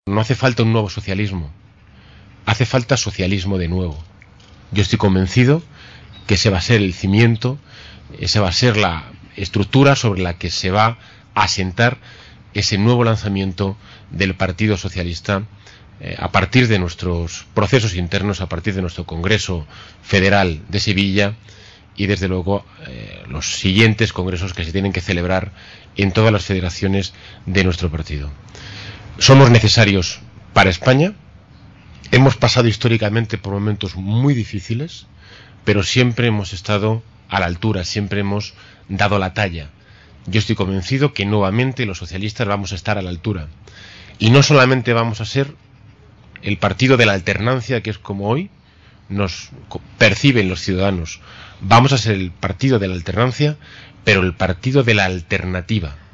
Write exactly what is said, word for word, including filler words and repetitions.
No hace falta un nuevo socialismo, hace falta socialismo de nuevo. Yo estoy convencido que ese va a ser el cimiento, esa va a ser la estructura sobre la que se va a asentar ese nuevo lanzamiento del Partido Socialista eh, a partir de nuestros procesos internos, a partir de nuestro Congreso Federal de Sevilla y desde luego eh, los siguientes congresos que se tienen que celebrar en todas las federaciones de nuestro partido. Somos necesarios para España, hemos pasado históricamente por momentos muy difíciles, pero siempre hemos estado a la altura, siempre hemos dado la talla. Yo estoy convencido que nuevamente los socialistas vamos a estar a la altura. Y no solamente vamos a ser el partido de la alternancia, que es como hoy nos perciben los ciudadanos. Vamos a ser el partido de la alternancia, pero el partido de la alternativa.